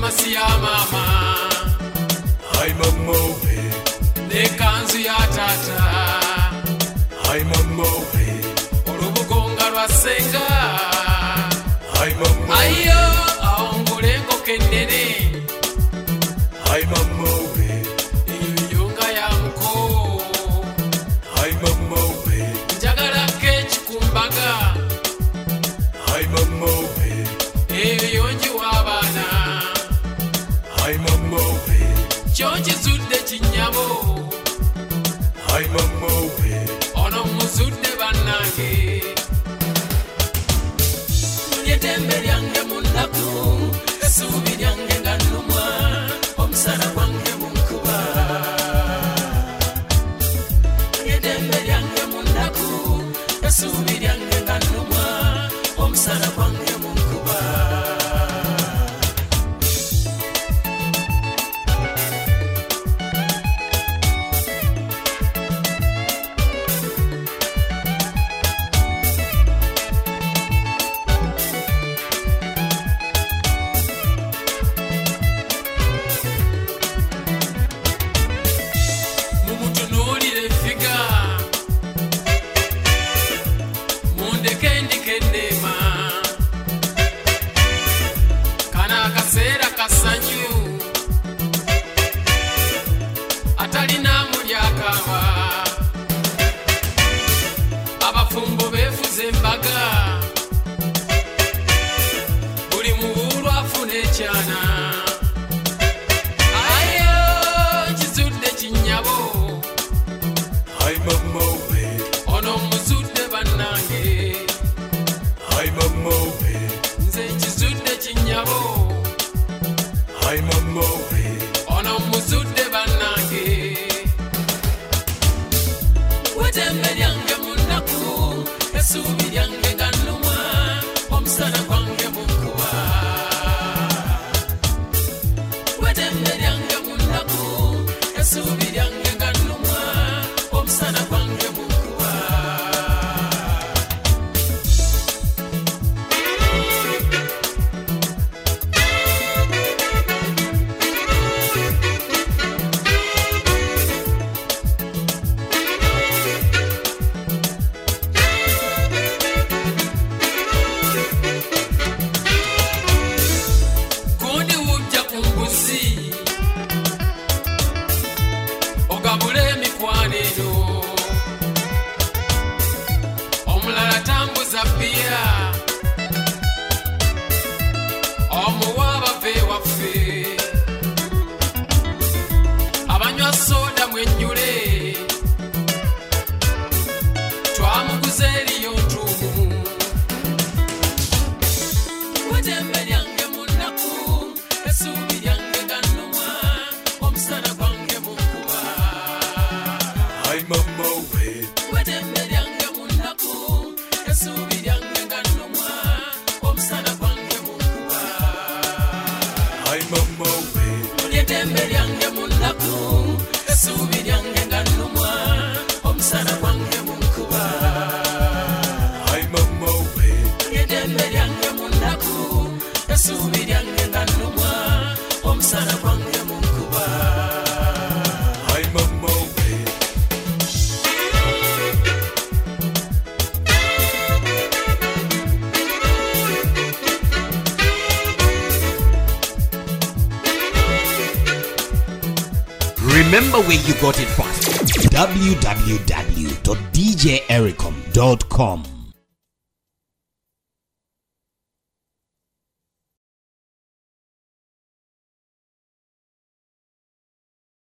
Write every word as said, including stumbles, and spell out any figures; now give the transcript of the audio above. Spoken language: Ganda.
gomasi ya mama Hai mama we nekanzu ya tata Hai mama we olubugonga lwa senga Hai mama ayo aongolengo kenene Hai mama we iyunga ya mko Hai mama we njagala kechi kumbaga Hai mama we eyonji wabana Hai mama we chonji zudde chinyabo Hai mama we ono muzudde banange yetembe lyange munnaku esuubi lyange nga nnumwa omusana gwange munkuba yetembe lyange munnaku esuubi lyange nga nnumwa omusana gwange munkuba Remember where you got it from. w w w dot d j ericom dot com